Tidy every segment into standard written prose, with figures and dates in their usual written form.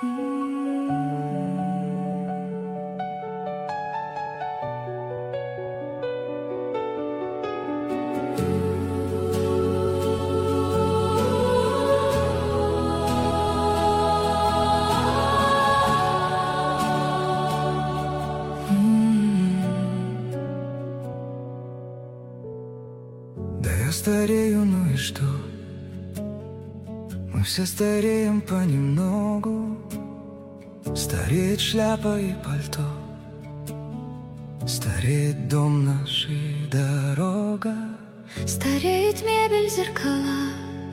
Да я старею, ну и что? Мы все стареем понемногу. Стареет шляпа и пальто, стареет дом наш и дорога. Стареет мебель, зеркала,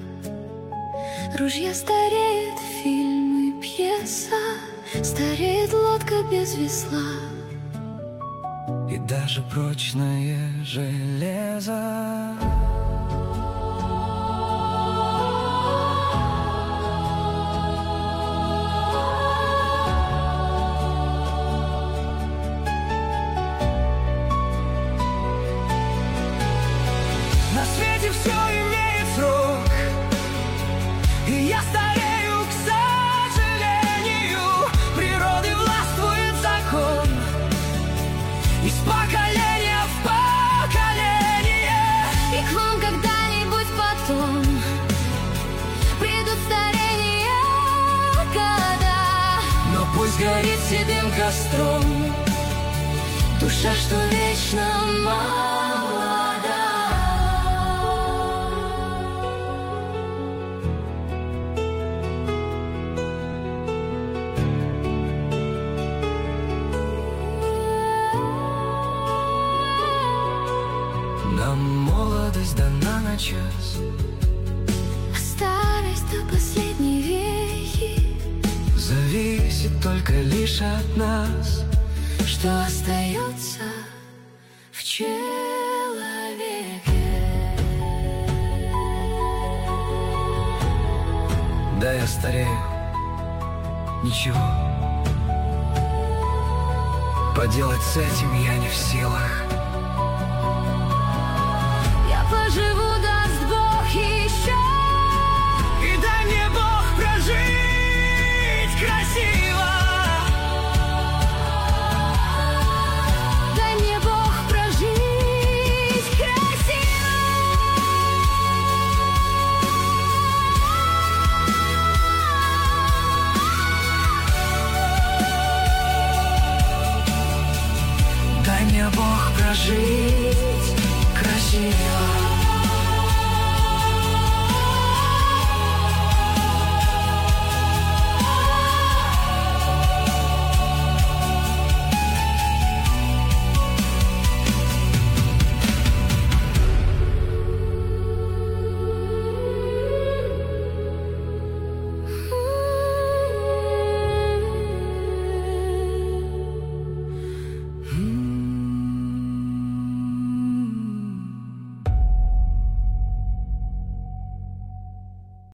ружья стареет, фильм и пьеса. Стареет лодка без весла и даже прочное железо. На свете все имеет срок, и я старею, к сожалению. Природы властвует закон из поколения в поколение. И к вам когда-нибудь потом придут старения года. Но пусть горит седым костром душа, что вечно молода. Нам молодость дана на час, А старость до последней вехи зависит только лишь от нас, что остается в человеке. Да, я старею, ничего поделать с этим я не в силах.